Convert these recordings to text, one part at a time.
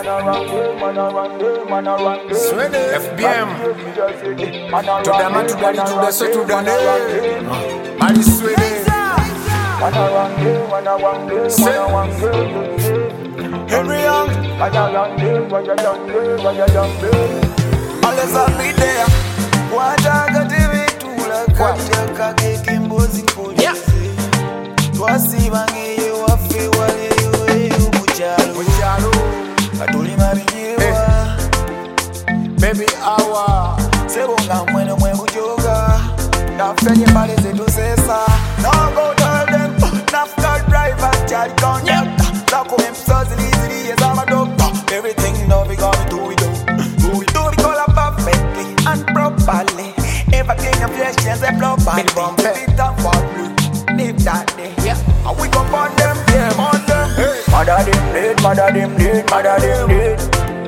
FBM Tudama tudali tudase tudane Mali swede Henry Young Aleza bidea Wadaga tibitula Kajaka kekimbozi polisi Twasibangiye wafe walewe umuchalo Katulima binyewa Baby hour Sebonga mwene mwe bujoga Nafenye mali zetu sesa Now go tell them Nafka driver Charlie conductor Zako msozi lizili yes I'm a doctor Everything now we gonna do it Do it all perfectly and properly Everything of your chance and properly Beat up for blue Leave that day And we gon' burn them, on them Mother them dead, mother them dead, mother them dead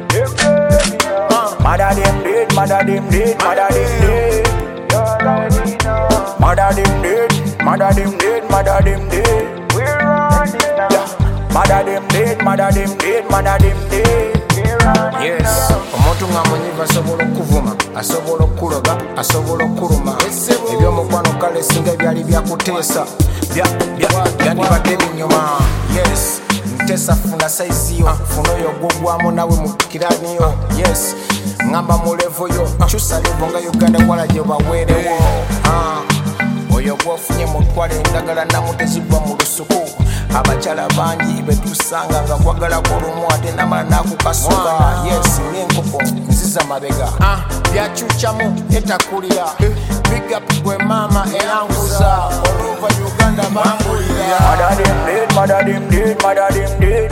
Mother them dead, mother them dead, mother them dead Mother them dead, mother them dead, mother them dead We're running now Mother them dead, mother them dead, mother them dead Yes, omuntu ngamunyiva asobola okuvuma, asobola okuloga, asobola okuluma. Ebyomukwano kale singa byali byakuteesa, byandibadde binyuma. Yes, nteesa funa saiziyo, funa oyo gwogwamu nawe mu kiraniyo. Yes, ngamba mu levo yo, kyusa levo nga Uganda wala gye baweerewo. Oyo gwofunye mutwale endagala namutezibwa mu lusuku. Abakyala bangi betusanga nga kwagala kulumu ate namala nakukasuka. Yes, n'enkoko nziza mabega. Byakyukyamu etakulira. Big up gwe mama eranguza. Oluva Uganda bangulira. Mother them dead, mother them dead, mother them dead.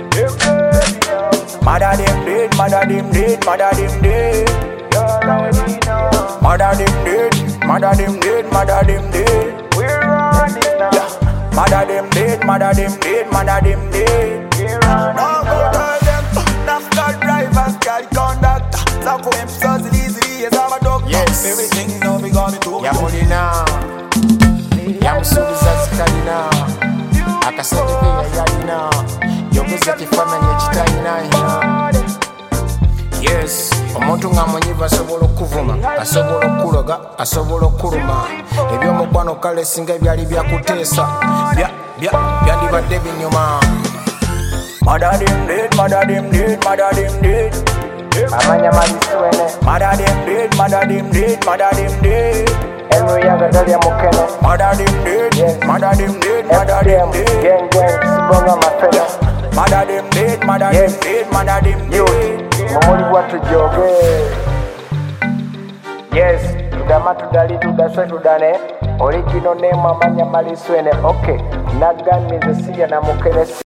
Mother them dead, mother them dead, mother them dead. Mother them dead, mother them dead, mother them dead. We're running now. Mother them dead, mother them dead, mother them dead. Now go tell them, Nafka drivers, carry conductor. Zako msozi lizili, yes I'm a doctor. Yes. Everything now we gonna do. Yamulina, yamusuubiza zitalina. Akasente ke yayalina. Yogeza kifaananyi ekitalina. Yes, omuntu ngamunyiva asobola okuvuma, asobola okuloga, asobola okuluma. Ebyomukwano kale singa byali byakuteesa, byandibadde binyuma. Mother them dead, mother them dead, mother them dead. Amanya maliswene. Mother them dead, mother them dead, mother them dead. Henry Young adali amukene. Mother them dead, mother them dead, mother them dead. Sibonga mafeno. Mother them dead, mother them dead, mother them dead. Mumuli watu joge. Yes, tudama tudali tudase tudane. Original name amanya maliswene. Okay, nagani nze siya na mukene.